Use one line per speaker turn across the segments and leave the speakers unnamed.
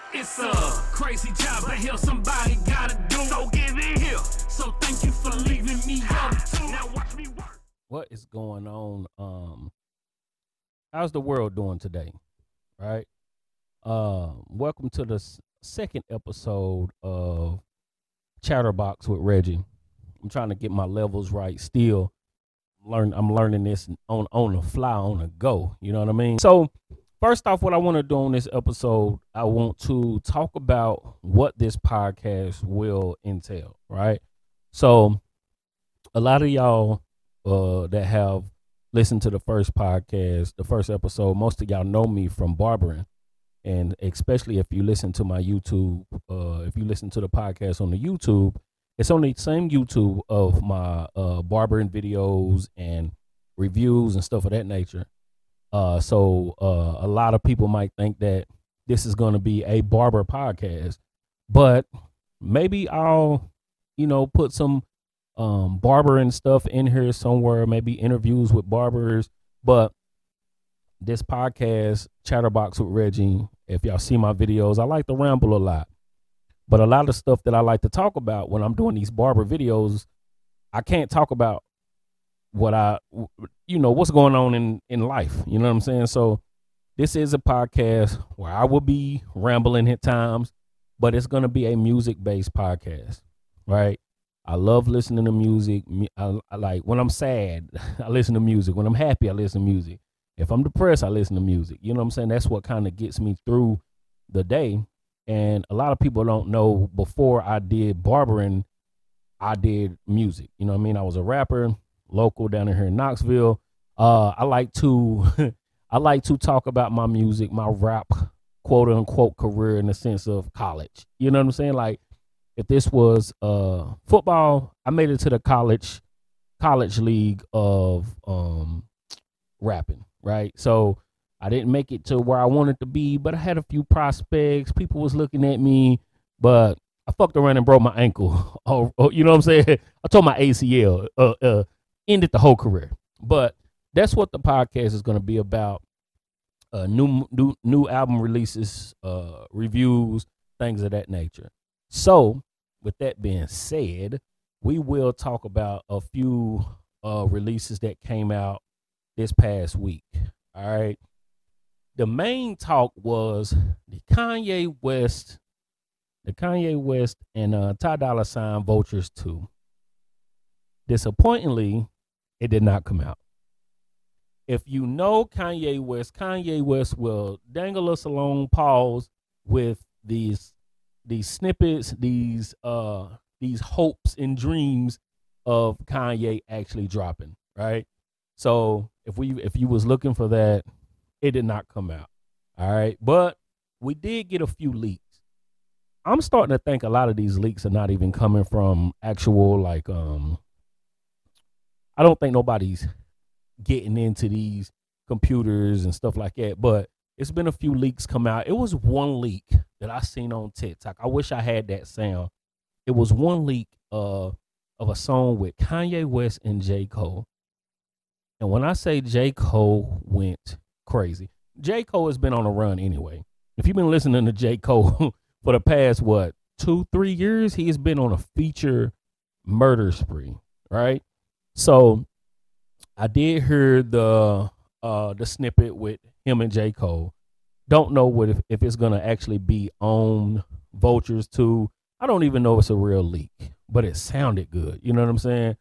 It's a crazy job, but hell, somebody gotta do. So get in here. So thank you for leaving me on too. Now watch me work.
What is going on? How's the world doing today? Right. Welcome to the second episode of Chatterbox with Reggie. I'm trying to get my levels right. Still, I'm learning this on the fly, on the go. You know what I mean? So, first off, what I want to do on this episode, I want to talk about what this podcast will entail. Right. So, a lot of y'all that have listened to the first podcast, the first episode, most of y'all know me from barbering. And especially if you listen to my YouTube, if you listen to the podcast on the YouTube, it's on the same YouTube of my barbering videos and reviews and stuff of that nature. So a lot of people might think that this is going to be a barber podcast, but maybe I'll, put some barbering stuff in here somewhere, maybe interviews with barbers. But this podcast, Chatterbox with Reggie, if y'all see my videos, I like to ramble a lot. But a lot of stuff that I like to talk about when I'm doing these barber videos, I can't talk about what's going on in life. You know what I'm saying? So this is a podcast where I will be rambling at times, but it's going to be a music-based podcast, right? I love listening to music. I like when I'm sad, I listen to music. When I'm happy, I listen to music. If I'm depressed, I listen to music. You know what I'm saying? That's what kind of gets me through the day. And a lot of people don't know, before I did barbering, I did music. You know what I mean? I was a rapper, local down here in Knoxville. I like to I like to talk about my music, my rap, quote unquote, career in the sense of college. You know what I'm saying? Like, if this was football, I made it to the college league of rapping, right? So I didn't make it to where I wanted to be, but I had a few prospects. People was looking at me, but I fucked around and broke my ankle. You know what I'm saying? I tore my ACL, ended the whole career. But that's what the podcast is going to be about. New album releases, reviews, things of that nature. So, with that being said, we will talk about a few releases that came out this past week. All right. The main talk was the Kanye West and Ty Dolla $ign Vultures 2. Disappointingly, it did not come out. If you know Kanye West will dangle us along pause with these snippets, these hopes and dreams of Kanye actually dropping, right? So if you was looking for that, it did not come out. All right. But we did get a few leaks. I'm starting to think a lot of these leaks are not even coming from actual, I don't think nobody's getting into these computers and stuff like that, but it's been a few leaks come out. It was one leak that I seen on TikTok. I wish I had that sound. It was one leak of a song with Kanye West and J. Cole. And when I say J. Cole went crazy, J. Cole has been on a run anyway. If you've been listening to J. Cole for the past, 2-3 years, he has been on a feature murder spree, right? So I did hear the snippet with him and J. Cole. Don't know if it's gonna actually be on Vultures 2. I don't even know if it's a real leak, but it sounded good. You know what I'm saying?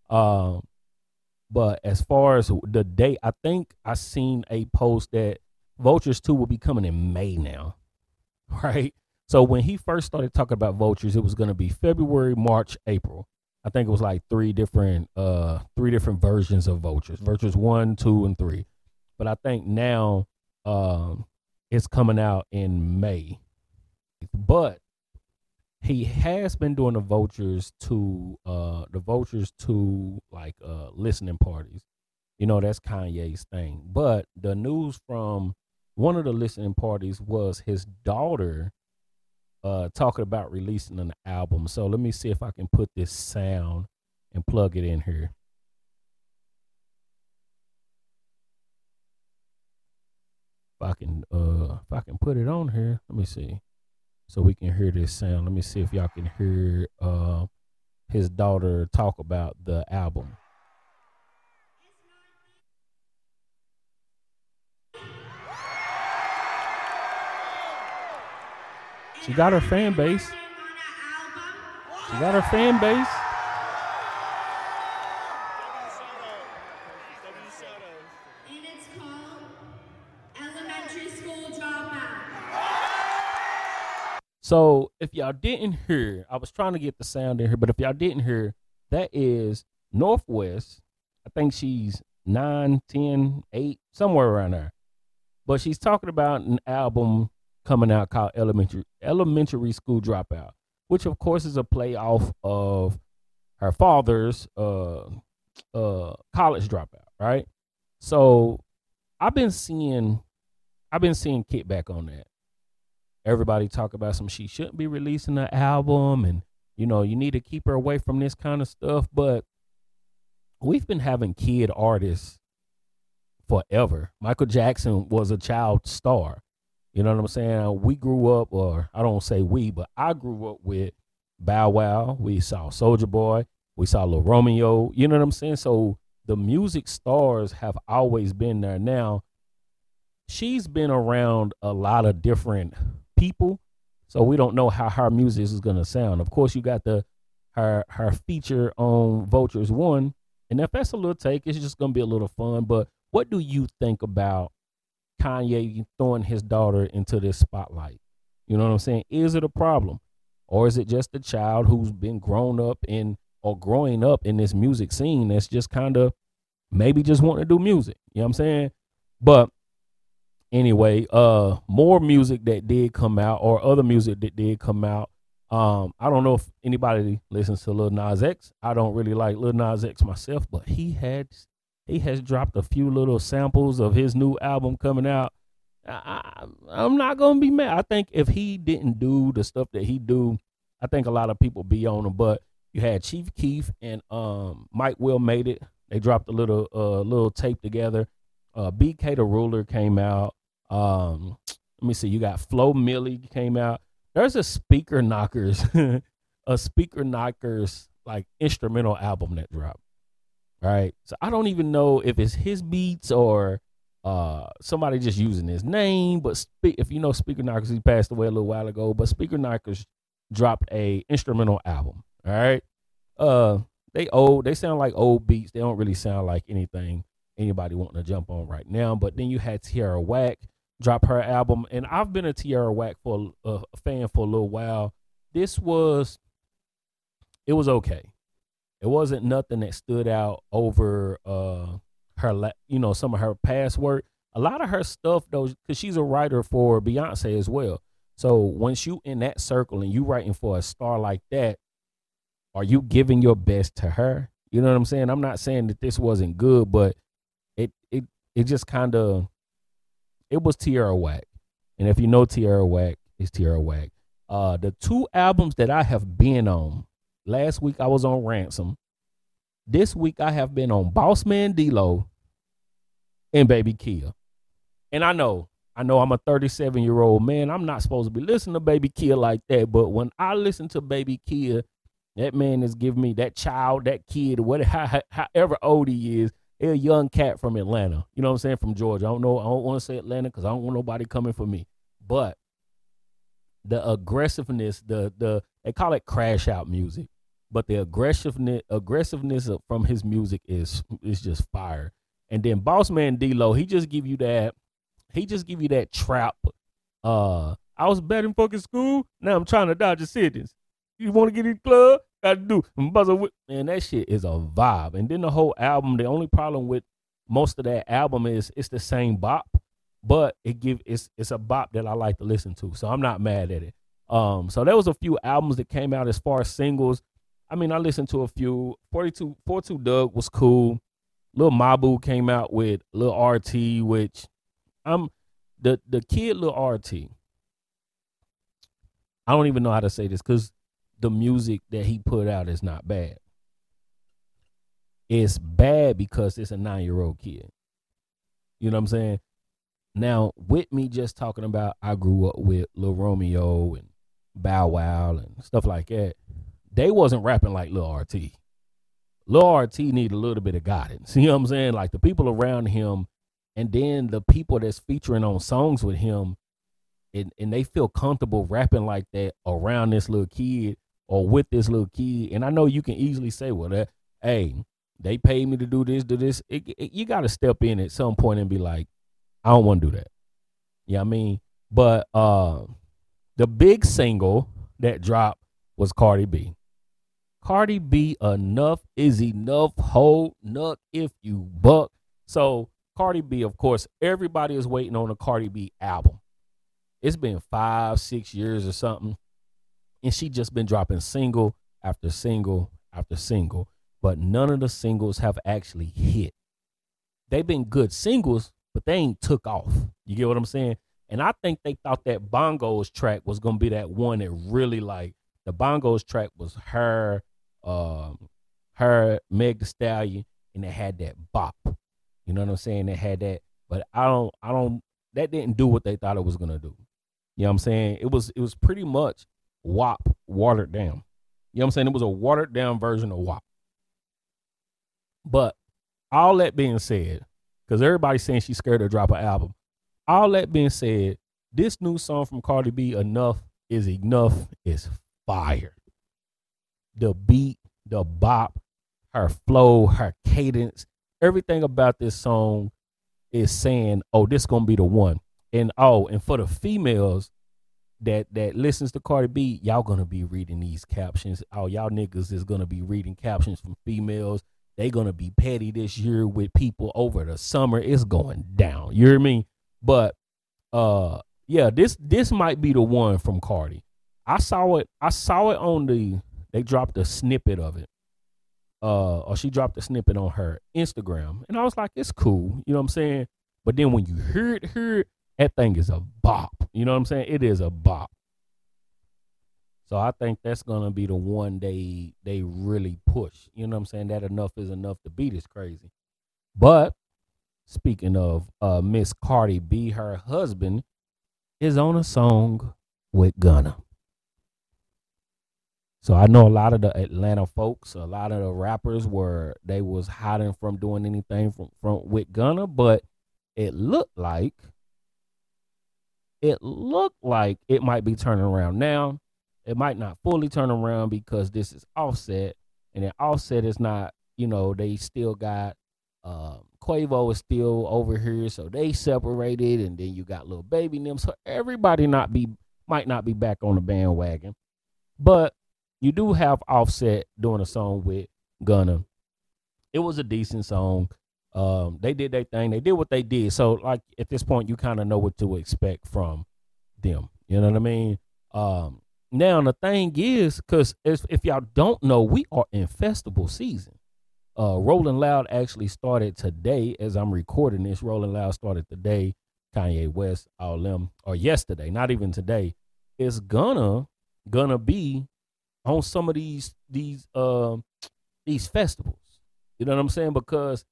But as far as the date, I think I seen a post that Vultures 2 will be coming in May now, right? So when he first started talking about Vultures, it was going to be February, March, April. I think it was like three different versions of Vultures, Vultures 1, 2, and 3. But I think now it's coming out in May. But he has been doing the Vultures to listening parties. You know, that's Kanye's thing. But the news from one of the listening parties was his daughter talking about releasing an album. So let me see if I can put this sound and plug it in here. If I can put it on here. Let me see. so we can hear this sound. Let me see if y'all can hear his daughter talk about the album. She got her fan base. She got her fan base.
And it's called Elementary School Dropout.
So if y'all didn't hear, I was trying to get the sound in here, but if y'all didn't hear, that is Northwest. I think she's 9, 10, 8, somewhere around there. But she's talking about an album coming out called Elementary School Dropout, which of course is a play off of her father's college dropout, right? So I've been seeing kickback on that. Everybody talk about she shouldn't be releasing an album, and you need to keep her away from this kind of stuff. But we've been having kid artists forever. Michael Jackson was a child star. You know what I'm saying? We grew up, or I don't say we, but I grew up with Bow Wow. We saw Soulja Boy. We saw Lil Romeo. You know what I'm saying? So the music stars have always been there. Now, she's been around a lot of different people, so we don't know how her music is going to sound. Of course, you got her feature on Vultures 1, and if that's a little take, it's just going to be a little fun. But what do you think about Kanye throwing his daughter into this spotlight? You know what I'm saying? Is it a problem, or is it just a child who's been growing up in this music scene that's just kind of maybe just wanting to do music? You know what I'm saying? But anyway, more music that did come out, or other music that did come out. I don't know if anybody listens to Lil Nas X. I don't really like Lil Nas X myself, but he has dropped a few little samples of his new album coming out. I'm not gonna be mad. I think if he didn't do the stuff that he do, I think a lot of people be on him. But you had Chief Keef and Mike Will Made It. They dropped a little tape together. BK the Ruler came out. Let me see. You got Flo Milli came out. There's a Speaker Knockers, like instrumental album that dropped. Right. So I don't even know if it's his beats or somebody just using his name. But if you know Speaker Knockers, he passed away a little while ago. But Speaker Knockers dropped a instrumental album. All right. They sound like old beats. They don't really sound like anything anybody wanting to jump on right now. But then you had Tierra Whack drop her album, and I've been a Tierra Whack for a fan for a little while. It was okay. It wasn't nothing that stood out over her, some of her past work. A lot of her stuff, though, because she's a writer for Beyonce as well. So once you in that circle and you writing for a star like that, are you giving your best to her? You know what I'm saying? I'm not saying that this wasn't good, but it just kind of, it was Tierra Whack. And if you know Tierra Whack, it's Tierra Whack. The two albums that I have been on, last week I was on Ransom. This week I have been on Bossman D-Lo and Baby Kia. And I know I'm a 37-year-old man. I'm not supposed to be listening to Baby Kia like that. But when I listen to Baby Kia, that man is giving me, that child, that kid, however old he is, a young cat from Atlanta. You know what I'm saying? From Georgia. I don't want to say Atlanta because I don't want nobody coming for me. But the aggressiveness, they call it crash out music. But the aggressiveness from his music is just fire. And then Bossman D-Lo, he just give you that trap. I was bad in fucking school. Now I'm trying to dodge a sentence. You want to get in the club? Got to do. Man, that shit is a vibe. And then the whole album, the only problem with most of that album is it's the same bop, but it's a bop that I like to listen to. So I'm not mad at it. So there was a few albums that came out as far as singles. I mean, I listened to a few. 42 Doug was cool. Lil Mabu came out with Lil RT, which the kid Lil RT. I don't even know how to say this because the music that he put out is not bad. It's bad because it's a 9-year-old kid. You know what I'm saying? Now, with me just talking about I grew up with Lil Romeo and Bow Wow and stuff like that, they wasn't rapping like Lil RT. Lil RT need a little bit of guidance. You know what I'm saying? Like the people around him, and then the people that's featuring on songs with him, and they feel comfortable rapping like that around this little kid or with this little kid. And I know you can easily say, well, hey, they paid me to do this, you got to step in at some point and be like, I don't want to do that. You know what I mean? But the big single that dropped was Cardi B. Cardi B, enough is enough, hold nuck if you buck. So Cardi B, of course, everybody is waiting on a Cardi B album. It's been 5-6 years or something, and she just been dropping single after single after single, but none of the singles have actually hit. They've been good singles, but they ain't took off. You get what I'm saying? And I think they thought that Bongos track was going to be that one that really, like, the Bongos track was her, Meg Thee Stallion, and it had that bop. You know what I'm saying? It had that, but that didn't do what they thought it was going to do. You know what I'm saying? It was pretty much WAP watered down. You know what I'm saying? It was a watered down version of WAP. But all that being said, because everybody's saying she's scared to drop an album. All that being said, this new song from Cardi B, Enough is Enough, is fire. The beat, the bop, her flow, her cadence, everything about this song is saying, oh, this gonna be the one. And for the females that listens to Cardi B, y'all gonna be reading these captions. Oh, y'all niggas is gonna be reading captions from females. They gonna be petty this year with people over the summer. It's going down. You hear me? But yeah, this might be the one from Cardi. I saw it on they dropped a snippet of it. Or she dropped a snippet on her Instagram. And I was like, it's cool. You know what I'm saying? But then when you hear it, that thing is a bop. You know what I'm saying? It is a bop. So I think that's going to be the one they really push. You know what I'm saying? That Enough is Enough. The beat is crazy. But speaking of Miss Cardi B, her husband is on a song with Gunna. So I know a lot of the Atlanta folks, a lot of the rappers they was hiding from doing anything from with Gunna, but it looked like it might be turning around now. It might not fully turn around because this is Offset, and then Offset is not, they still got Quavo is still over here, so they separated, and then you got Lil Baby and them. So everybody might not be back on the bandwagon, but you do have Offset doing a song with Gunna. It was a decent song. They did their thing. They did what they did. So, like, at this point, you kind of know what to expect from them. You know what I mean? Now, the thing is, because if y'all don't know, we are in festival season. Rolling Loud actually started today as I'm recording this. Rolling Loud started today. Kanye West, all them, or yesterday, not even today. It's gonna be on some of these festivals. You know what I'm saying? Because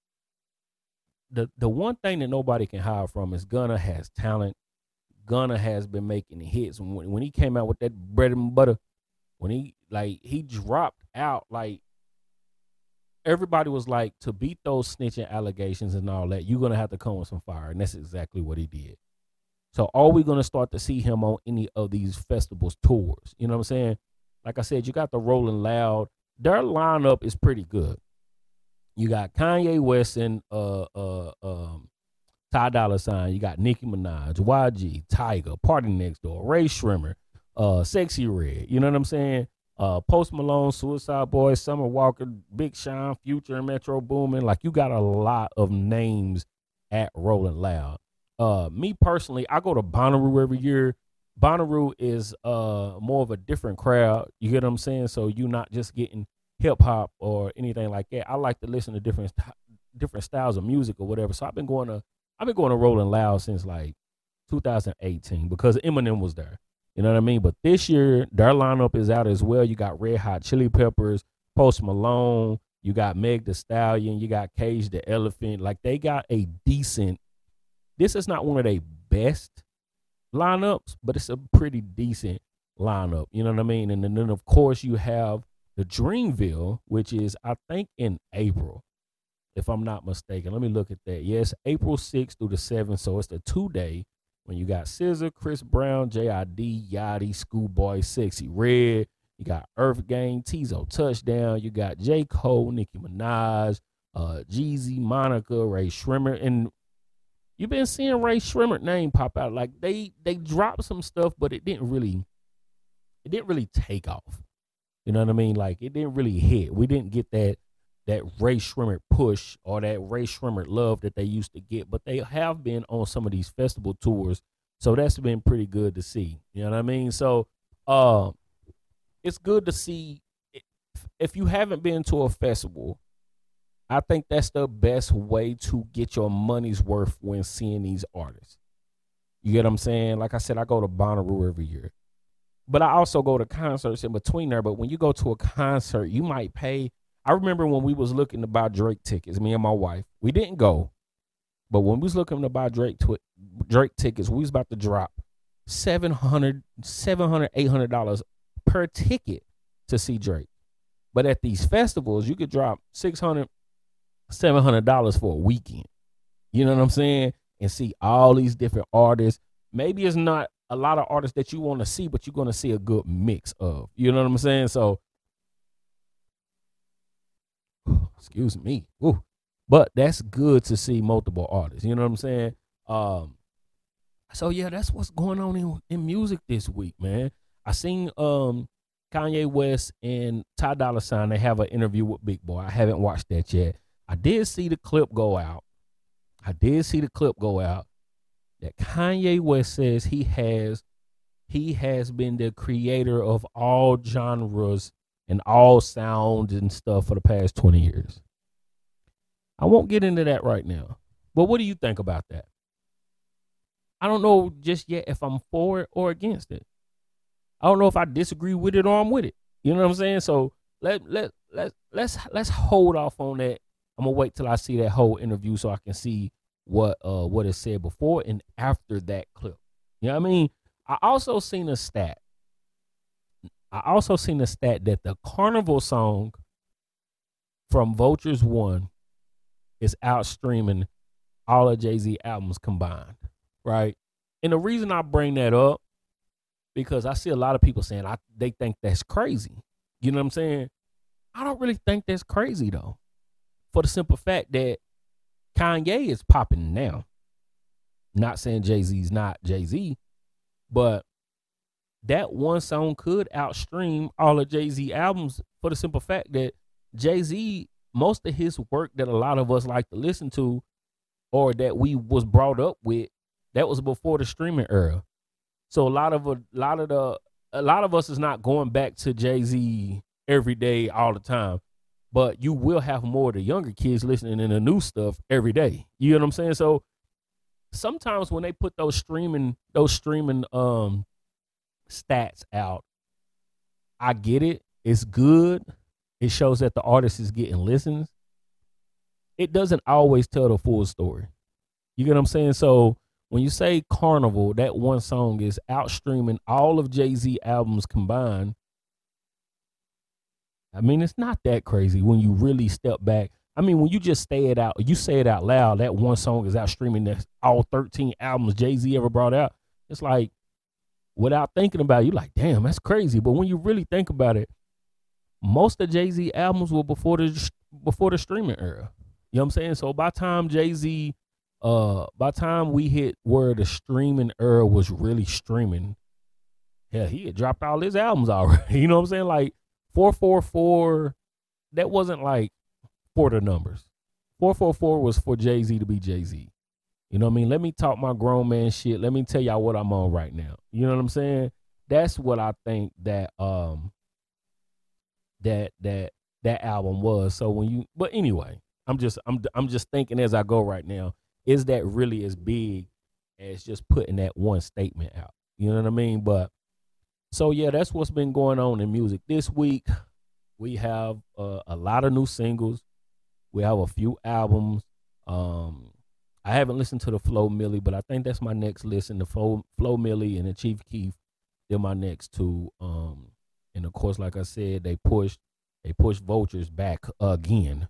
the one thing that nobody can hide from is Gunna has talent. Gunna has been making hits. When he came out with that Bread and Butter, when he dropped out, like, everybody was like, to beat those snitching allegations and all that, you're gonna have to come with some fire, and that's exactly what he did. So are we gonna start to see him on any of these festivals tours? You know what I'm saying? Like I said, you got the Rolling Loud. Their lineup is pretty good. You got Kanye West and Ty Dolla $ign. You got Nicki Minaj, YG, Tyga, Party Next Door, Ray Shrimmer, Sexy Red. You know what I'm saying? Post Malone, Suicide Boys, Summer Walker, Big Sean, Future, and Metro Boomin. Like, you got a lot of names at Rolling Loud. Me personally, I go to Bonnaroo every year. Bonnaroo is more of a different crowd. You get what I'm saying? So you're not just getting hip hop or anything like that. I like to listen to different styles of music or whatever. So I've been going to Rolling Loud since like 2018 because Eminem was there. You know what I mean? But this year, their lineup is out as well. You got Red Hot Chili Peppers, Post Malone, you got Meg Thee Stallion, you got Cage the Elephant. Like, they got a decent, this is not one of their best lineups, but it's a pretty decent lineup. You know what I mean? And then of course you have the Dreamville, which is I think in April, if I'm not mistaken. Let me look at that. Yes, April 6th through the 7th. So it's the 2-day when you got SZA, Chris Brown, J.I.D., Yachty, Schoolboy, Sexy Red. You got Earth Gang, Tizo Touchdown. You got J. Cole, Nicki Minaj, Jeezy, Monica, Ray Shrimmer. And you've been seeing Ray Shrimmer name pop out. Like they dropped some stuff, but it didn't really take off. You know what I mean? Like it didn't really hit. We didn't get that Ray Shrimmer push or that Ray Shrimmer love that they used to get, but they have been on some of these festival tours. So that's been pretty good to see. You know what I mean? So it's good to see. If you haven't been to a festival, I think that's the best way to get your money's worth when seeing these artists. You get what I'm saying? Like I said, I go to Bonnaroo every year, but I also go to concerts in between there. But when you go to a concert, you might pay. I remember when we was looking to buy Drake tickets, me and my wife, we didn't go, but when we was looking to buy Drake tickets, we was about to drop $700, $800 per ticket to see Drake. But at these festivals, you could drop $600, $700 for a weekend. You know what I'm saying? And see all these different artists. Maybe it's not a lot of artists that you want to see, but you're going to see a good mix of. You know what I'm saying? So, excuse me. Ooh. But that's good to see multiple artists. You know what I'm saying? So, yeah, that's what's going on in music this week, man. I seen Kanye West and Ty Dolla $ign. They have an interview with Big Boy. I haven't watched that yet. I did see the clip go out. That Kanye West says he has been the creator of all genres and all sounds and stuff for the past 20 years. I won't get into that right now. But what do you think about that? I don't know just yet if I'm for it or against it. I don't know if I disagree with it or I'm with it. You know what I'm saying? So let's hold off on that. I'm gonna wait till I see that whole interview so I can see what is said before and after that clip. You know what I mean? I also seen a stat that the Carnival song from Vultures One is outstreaming all of Jay-Z albums combined, right? And the reason I bring that up, because I see a lot of people saying they think that's crazy. You know what I'm saying? I don't really think that's crazy, though, for the simple fact that Kanye is popping now. Not saying Jay-Z's not Jay-Z, but that one song could outstream all of Jay-Z albums for the simple fact that Jay-Z, most of his work that a lot of us like to listen to or that we was brought up with, that was before the streaming era. So a lot of us is not going back to Jay-Z every day all the time, but you will have more of the younger kids listening to the new stuff every day. You know what I'm saying? So sometimes when they put those streaming stats out, I get it. It's good. It shows that the artist is getting listens. It doesn't always tell the full story. You get what I'm saying? So when you say Carnival, that one song is outstreaming all of Jay-Z albums combined. I mean, it's not that crazy when you really step back. I mean, when you just say it out loud, that one song is outstreaming all 13 albums Jay-Z ever brought out. It's like, without thinking about it, you're like, damn, that's crazy. But when you really think about it, most of Jay-Z albums were before the streaming era. You know what I'm saying? So by time we hit where the streaming era was really streaming, hell, he had dropped all his albums already. You know what I'm saying? Like 444, that wasn't like for the numbers. 444 was for Jay-Z to be Jay-Z. You know what I mean? Let me talk my grown man shit. Let me tell y'all what I'm on right now. You know what I'm saying? That's what I think that that album was. So but anyway, I'm just thinking as I go right now, is that really as big as just putting that one statement out? You know what I mean? But so yeah, that's what's been going on in music this week. We have a lot of new singles. We have a few albums. I haven't listened to the Flo Milli, but I think that's my next listen, the Flo Milli and the Chief Keef They're my next two. And of course, like I said, they pushed Vultures back again.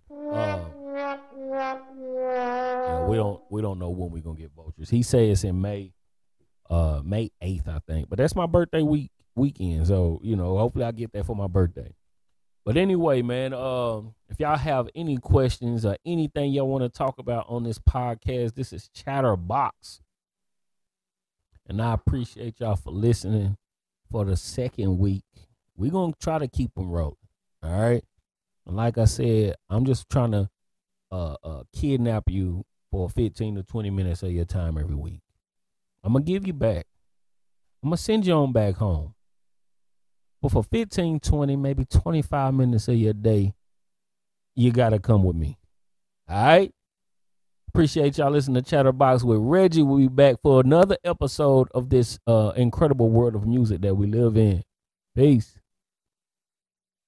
Yeah, we don't know when we're gonna get Vultures. He says it's in May 8th, I think. But that's my birthday weekend. So, hopefully I get that for my birthday. But anyway, man, if y'all have any questions or anything y'all want to talk about on this podcast, this is Chatterbox. And I appreciate y'all for listening for the second week. We're going to try to keep them rolling. All right. And like I said, I'm just trying to kidnap you for 15 to 20 minutes of your time every week. I'm going to give you back. I'm going to send you on back home. But for 15, 20, maybe 25 minutes of your day, you got to come with me. All right? Appreciate y'all listening to Chatterbox with Reggie. We'll be back for another episode of this incredible world of music that we live in. Peace.